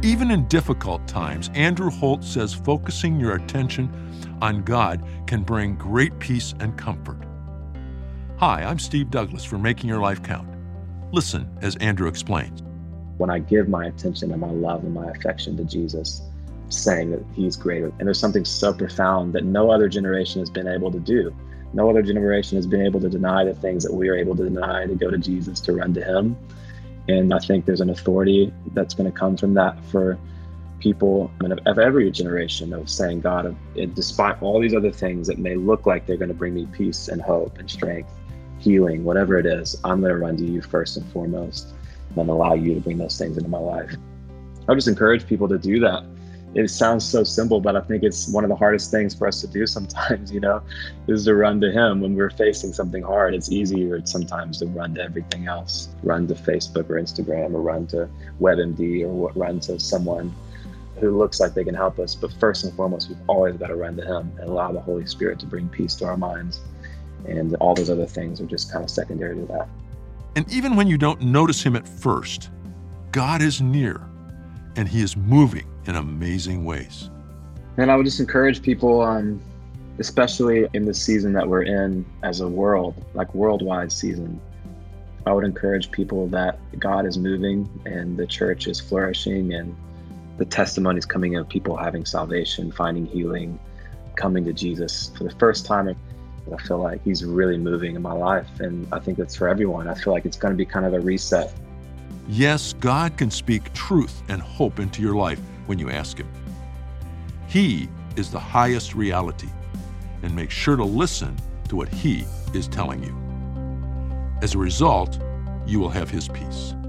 Even in difficult times, Andrew Holt says focusing your attention on God can bring great peace and comfort. Hi, I'm Steve Douglas for Making Your Life Count. Listen as Andrew explains. When I give my attention and my love and my affection to Jesus, saying that he's greater, and there's something so profound that no other generation has been able to do. No other generation has been able to deny the things that we are able to deny, to go to Jesus, to run to him. And I think there's an authority that's going to come from that for people of every generation, of saying, God, despite all these other things that may look like they're going to bring me peace and hope and strength, healing, whatever it is, I'm going to run to you first and foremost and allow you to bring those things into my life. I just encourage people to do that. It sounds so simple, but I think it's one of the hardest things for us to do sometimes, is to run to him when we're facing something hard. It's easier sometimes to run to everything else, run to Facebook or Instagram, or run to WebMD, or run to someone who looks like they can help us. But first and foremost, we've always got to run to him and allow the Holy Spirit to bring peace to our minds. And all those other things are just kind of secondary to that. And even when you don't notice him at first, God is near, and he is moving in amazing ways. And I would just encourage people, especially in the season that we're in as a world, like worldwide season, I would encourage people that God is moving and the church is flourishing, and the testimonies coming of people having salvation, finding healing, coming to Jesus for the first time. I feel like he's really moving in my life, and I think that's for everyone. I feel like it's going to be kind of a reset. Yes, God can speak truth and hope into your life when you ask him. He is the highest reality, and make sure to listen to what he is telling you. As a result, you will have his peace.